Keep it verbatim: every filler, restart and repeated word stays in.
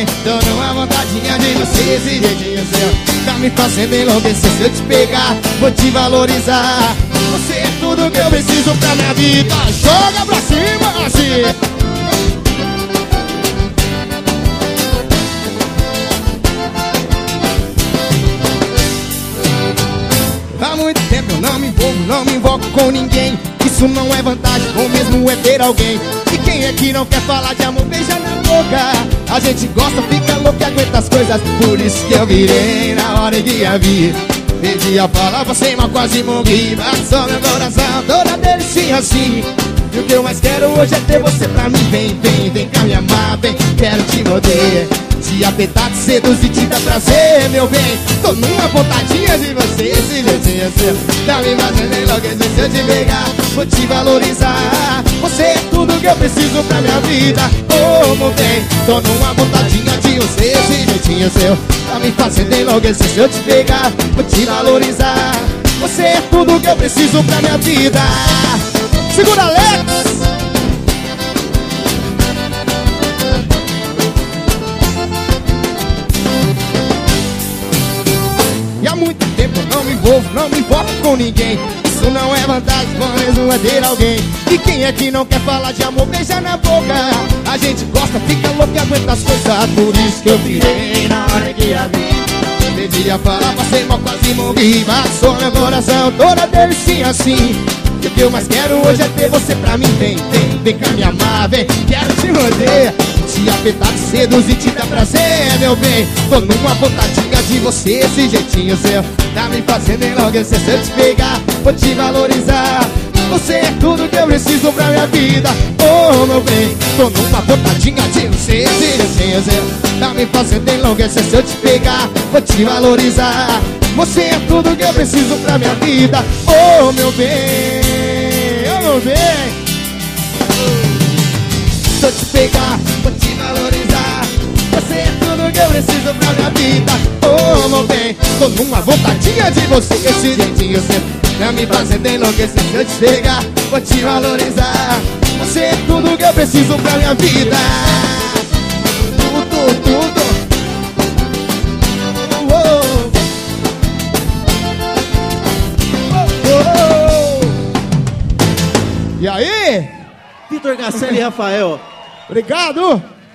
bem, tô numa vontadinha de você. Esse jeitinho seu tá me fazendo enlouquecer. Se eu te pegar, vou te valorizar. Você é tudo que eu preciso pra minha vida. Joga pra cima assim. Há muito tempo eu não me envolvo, não me invoco com ninguém. Isso não é vantagem, ou mesmo é ter alguém. E quem é que não quer falar de amor, beija na boca. A gente gosta, fica louco e aguenta as coisas. Por isso que eu virei na hora que ia vir. Pedi a palavra sem mal, quase morri. Passou meu coração, toda delicinha assim. E o que eu mais quero hoje é ter você pra mim. Vem, vem, vem cá me amar, vem, quero te morder. Te apertar, te seduzir, te dar prazer, meu bem. Tô numa pontadinha de você. Esse jeitinho seu tá me fazendo enlouquecer. Se eu te pegar, vou te valorizar. Você é tudo que eu preciso pra minha vida. Oh, meu bem, tô numa pontadinha de você. Esse jeitinho seu tá me fazendo enlouquecer. Se eu te pegar, vou te valorizar. Você é tudo que eu preciso pra minha vida. Segura, Alex! E há muito tempo eu não me envolvo, não me importo com ninguém. Isso não é vantagem, mas não é ter alguém. E quem é que não quer falar de amor, beija na boca. A gente gosta, fica louco e aguenta as coisas. Por isso que eu virei na hora que ia vir. Pedi a falar, passei mal, quase morri. Passou meu coração, toda delicinha assim. E o que eu mais quero hoje é ter você pra mim. Vem, vem, vem cá me amar, vem, quero te morder. Te apertar, te seduzir, te dar prazer, meu bem. Tô numa vontadinha de você. Esse jeitinho seu tá me fazendo enlouquecer. Se eu te pegar, vou te valorizar. Você é tudo que eu preciso pra minha vida. Oh, meu bem, tô numa vontadinha de você. Esse jeitinho seu tá me fazendo enlouquecer. Se eu te pegar, vou te valorizar. Você é tudo que eu preciso pra minha vida. Oh, meu bem, oh, meu bem. Se eu te pegar, vou te valorizar. Você é tudo que eu preciso pra minha vida. Oh, meu bem, tô numa vontadinha de você. Esse jeitinho seu tá me fazendo enlouquecer. Se eu te pegar, vou te valorizar. Você é tudo que eu preciso pra minha vida. Tudo, tudo. Oh, oh, oh. E aí? Vitor Gasselli e Rafael. Obrigado!